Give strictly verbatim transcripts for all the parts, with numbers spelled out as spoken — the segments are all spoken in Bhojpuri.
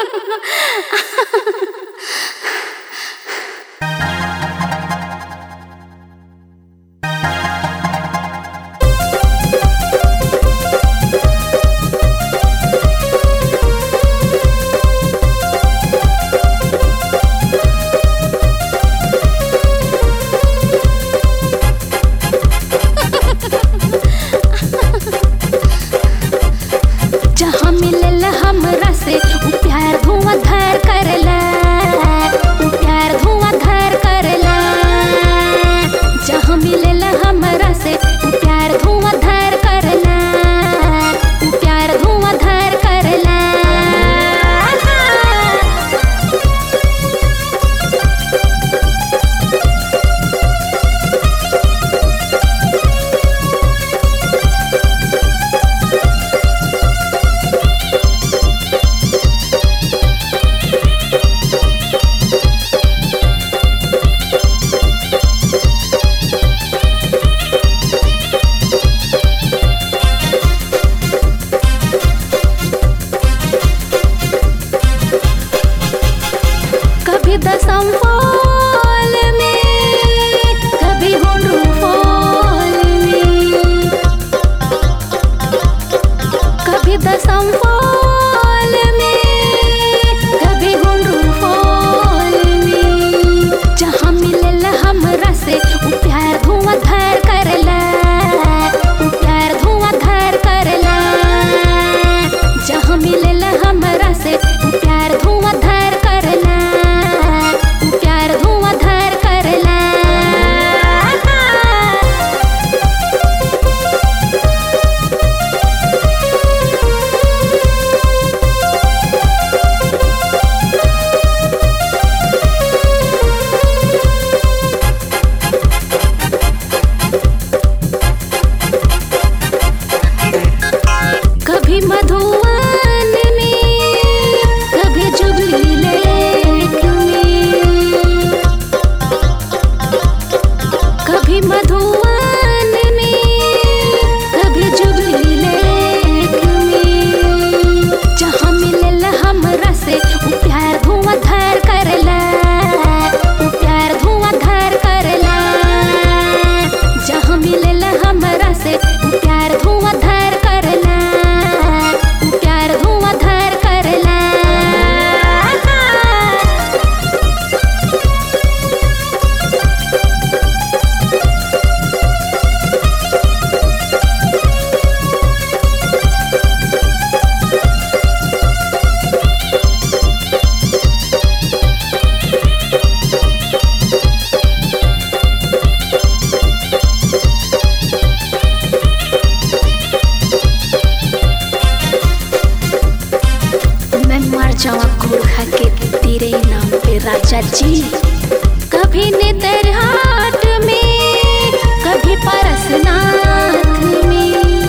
राजा जी। कभी नेतरहाट में, कभी परसनाथ में,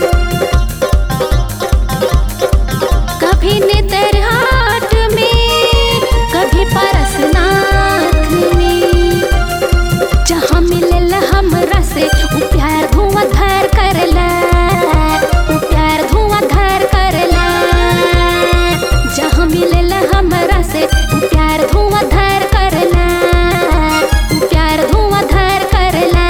कभी नेतरहाट में, कभी परसनाथ में। जहाँ मिलल हमरा से उ प्यार धुआंधार करला, उ प्यार धुआंधार करला। जहाँ मिलल हमरा से उ प्यार धुआंधार करला, उ प्यार धुआंधार करला।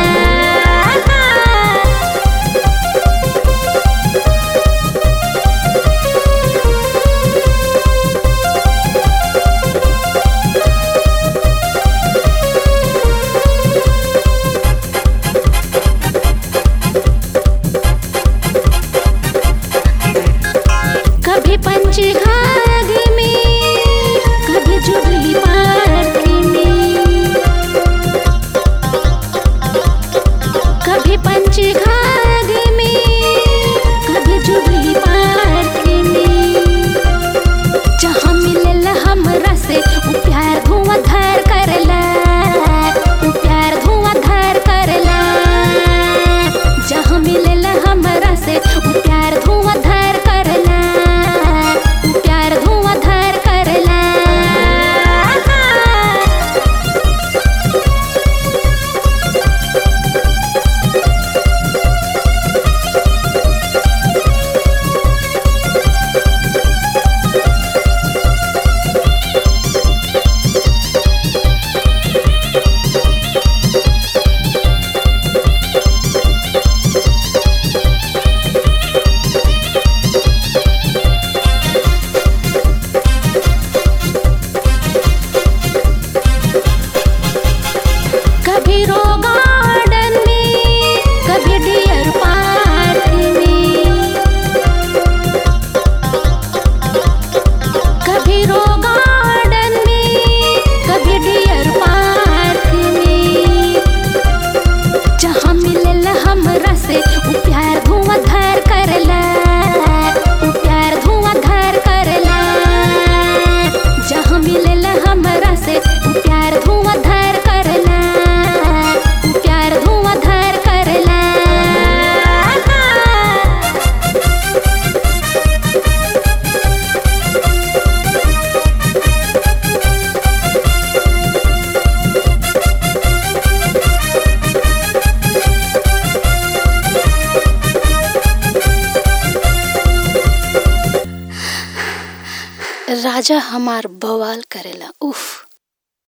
कभी पंचघाघ में, कभी जुबली पार्क में, कभी पंचघाघ में, कभी जुबली पार्क में। जहाँ मिलल हमरा से उ प्यार धुआंधार करला, उ प्यार धुआंधार करला। जहाँ मिलल हमरा से उ प्यार धुआंधार करला, उ प्यार राजा हमार बवाल करेला। उफ।